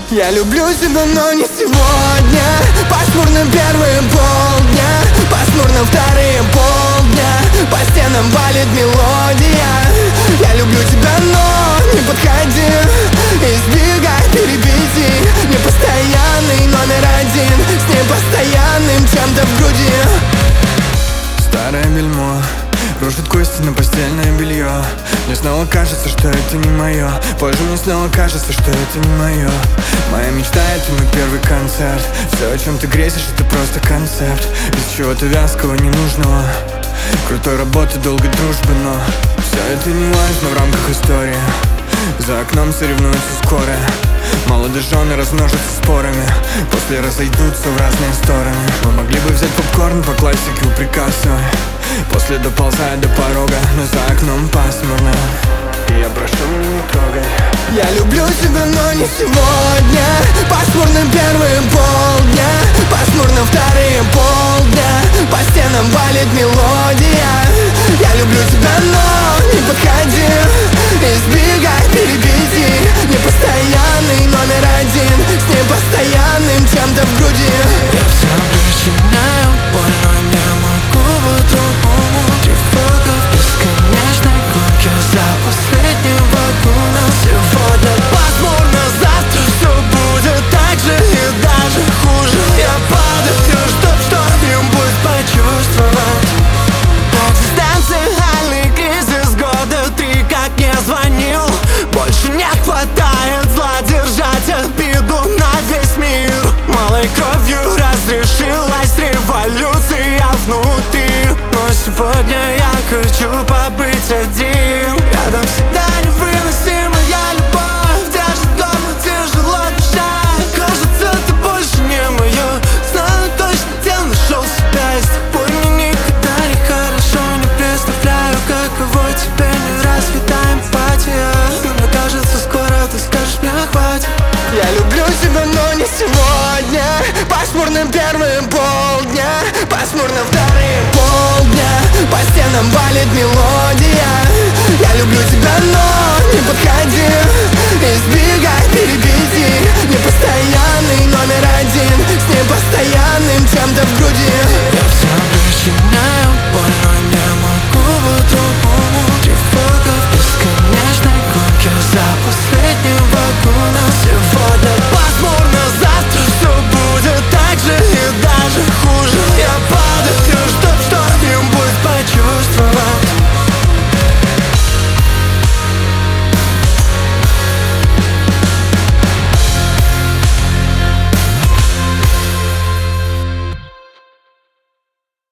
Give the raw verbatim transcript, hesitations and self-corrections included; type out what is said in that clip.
Я люблю тебя, но не сегодня. Пасмурным первые полдня, пасмурно вторые полдня. По стенам валит мелодия. Я люблю тебя, но не подходи. Избегай перебитий. Непостоянный номер один, с непостоянным чем-то в груди. Старое бельмо рушит кости на постельное белье. Мне снова кажется, что это не мое. Позже мне снова кажется, что это не мое. Моя мечта — это мой первый концерт. Все, о чем ты грезишь, это просто концепт. Без чего-то вязкого, ненужного. Крутой работы, долгой дружбы, но все это не важно в рамках истории. За окном соревнуются скоро. Молодожены размножатся спорами, после разойдутся в разные стороны. Мы могли бы взять попкорн по классике у Пикассо, после доползая до порога, но за окном пасмурно. И я прошу, меня не трогай. Я люблю тебя, но не сегодня. Пасмурным первые полдня, пасмурно вторые полдня. По стенам валит мелодия. Я люблю тебя, но не подходи. Избегай перебитий. Непостоянный номер один, с непостоянным чем-то в груди. Я все причиняю боль, но не могу по-другому. Тревога в бесконечной гонке за последним вагоном. Сегодня пасмурно, завтра все будет так же и даже хуже. Я падаю, чтоб что-нибудь почувствовать. Экзистенциальный кризис года три, как не звонил. Больше не хватает зла держать обиду на весь мир. Малой кровью разрешилась революция внутри. Но сегодня я хочу побыть один. Рядом всегда невыносимая любовь. Держит дома, тяжело дышать. Кажется, ты больше не мое. Знаю точно, где нашел себя. И с тобой мне никогда не хорошо. Не представляю, каково тебе не развита эмпатия. Но мне кажется, скоро ты скажешь, мне хватит. Я люблю тебя, но не сегодня. Пасмурным первые полдня, пасмурно вторые полдня. По стенам валит мелодия. Я люблю тебя, но не подходи.